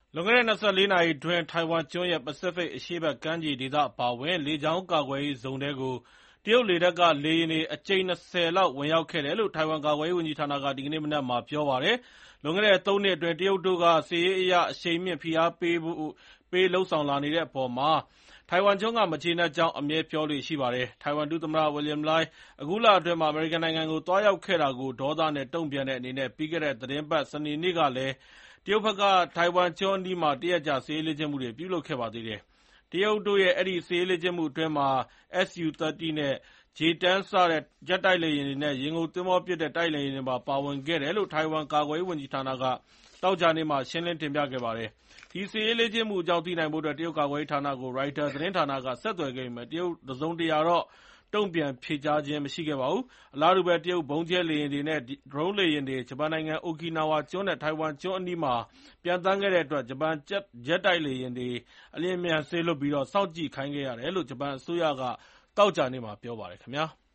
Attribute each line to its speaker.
Speaker 1: လွန်ခဲ့တဲ့ ၂၄ နာရီအတွင်း ထိုင်ဝမ်ကျွန်းရဲ့ ပစိဖိတ်အရှေ့ဘက်ကမ်းခြေဒေသအပါအဝင် လေကြောင်းကာကွယ်ရေးဇုန်ထဲကို တရုတ်လေတပ်က လေယာဉ်တွေ အကြိမ် ၂၀ လောက် ဝင်ရောက်ခဲ့တယ်လို့ ထိုင်ဝမ်ကာကွယ်ရေးဝန်ကြီးဌာနက ဒီကနေ့မနက်မှာ ပြောပါတယ်။ လွန်ခဲ့တဲ့ ၃ နှစ်အတွင်း တရုတ်တို့က စစ်ရေးအရ အရှိန်မြှင့်ဖိအားပေးလုပ်ဆောင်လာနေတဲ့အပေါ်မှာ ထိုင်ဝမ်ကျွန်းက မကျေနပ်ကြောင်း အမြဲပြောလေ့ရှိပါတယ်။ ထိုင်ဝမ် ဒုသမ္မတ William Lai အခုလအတွင်း အမေရိကန်နိုင်ငံကို သွားရောက်ခဲ့တာကို ဒေါသနဲ့ တုံ့ပြန်တဲ့အနေနဲ့ ပြီးခဲ့တဲ့ သီတင်းပတ် စနေနေ့ကလည်း တရုတ်ဘက်က ထိုင်ဝမ်ကျွန်းအနီးမှာ ၁ ရက်ကြာ စစ်ရေးလေ့ကျင့်မှုတွေ ပြုလုပ်ခဲ့ပါသေးတယ်။ တရုတ်တို့ရဲ့ အဲဒီစစ်ရေးလေ့ကျင့်မှုအတွင်း Su-30 နဲ့ J-10 စတဲ့ ဂျက်တိုက်လေယာဉ်တွေနဲ့ ရေငုပ်သင်္ဘောပစ်တဲ့ တိုက်လေယာဉ်တွေပါ ပါဝင်ခဲ့တယ်လို့ ထိုင်ဝမ်ကာကွယ်ရေးဝန်ကြီးဌာနက သောကြာနေ့မှာ ရှင်းလင်းတင်ပြခဲ့ပါတယ်။ ဒီစစ်ရေးလေ့ကျင့်မှုအကြောင်း သိနိုင်ဖို့အတွက် တရုတ်ကာကွယ်ရေးဌာနကို ရိုက်တာသတင်းဌာနက ဆက်သွယ်ခဲ့ပေမယ့် တရုတ်တစုံတရာတော့ တုံ့ပြန်ဖြေကြားခြင်း မရှိခဲ့ပါဘူး။ အလားတူပဲ တရုတ်ဗုံးကြဲလေယာဉ်တွေနဲ့ ဒရုန်းလေယာဉ်တွေ ဂျပန်နိုင်ငံ အိုကီနာဝါကျွန်းနဲ့ ထိုင်ဝမ်ကျွန်းအနီးမှာ ပျံသန်းခဲ့တဲ့အတွက် ဂျပန်ဂျက်တိုက်လေယာဉ်တွေ အလျင်အမြန်စေလွှတ်ပြီး စောင့်ကြည့်ခိုင်းခဲ့ရတယ်လို့ ဂျပန်အစိုးရက သောကြာနေ့မှာ ပြောပါတယ်ခင်ဗျာ။